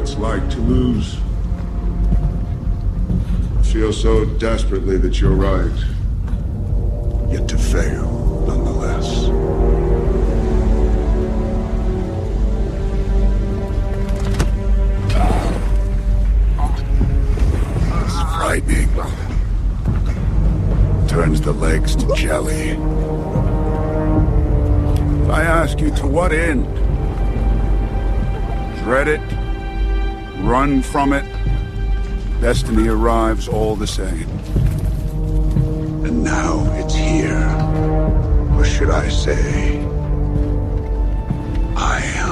it's like to lose. Feel so desperately that you're right, yet to fail nonetheless. It's frightening. Turns the legs to jelly. If I ask you to what end? Dread it? Run from it? Destiny arrives all the same. And now it's here. Or should I say, I am.